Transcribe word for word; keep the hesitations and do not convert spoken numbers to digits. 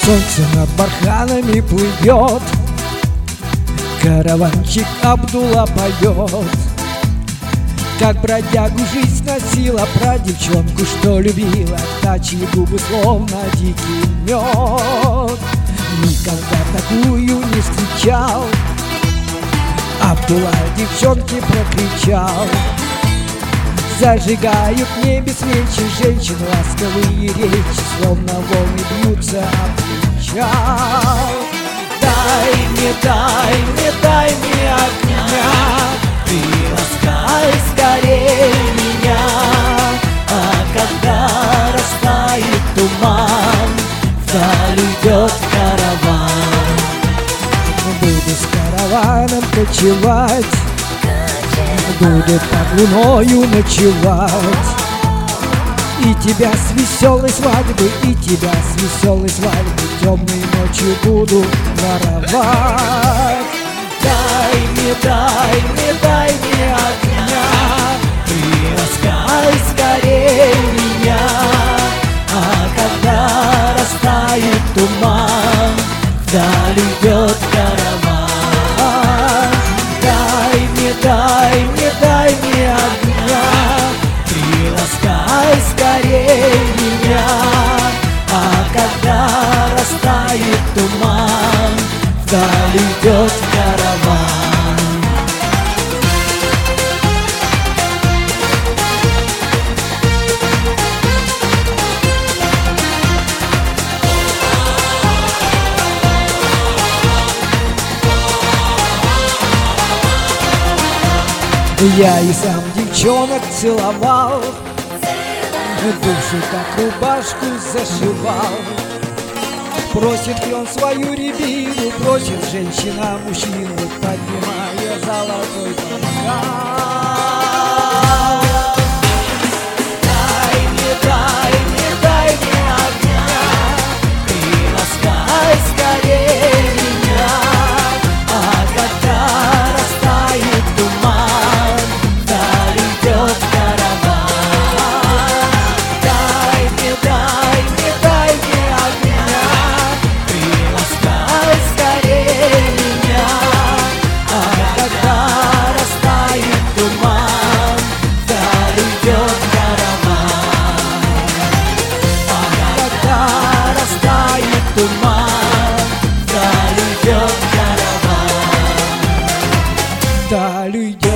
Солнце над барханами плывет, караванчик Абдулла поет. Как бродягу жизнь носила, про девчонку, что любила, та, чьи губы словно дикий мед. Никогда такую не встречал, Абдулла девчонке прокричал. Зажигают в небе свечи, женщин ласковые речи, словно волны бьются об причал. Дай мне, дай мне, дай мне огня, приласкай скорее меня. А когда растает туман, вдаль уйдет караван. Буду с караваном кочевать, буду под луною ночевать. И тебя с веселой свадьбы, и тебя с веселой свадьбы темной ночью буду воровать. Дай мне, дай мне, дай мне огня, приласкай скорее меня. А когда растает туман, вдаль уйдет караван. Дай мне, дай мне, дай мне огня, приласкай скорее меня. А когда растает туман, вдаль уйдет караван. Я и сам девчонок целовал, душу как рубашку зашивал. Просит ли он свою рябину, просит женщина мужчину, поднимая золотой бокал. Дай мне, дай мне, дай мне огня, приласкай скорее меня. А когда растает туман, вдаль уйдет караван. Дай мне, дай мне, дай мне огня, приласкай скорее меня. А когда растает туман, вдаль уйдет караван. А когда растает туман, вдаль уйдет караван. Вдаль уйдет.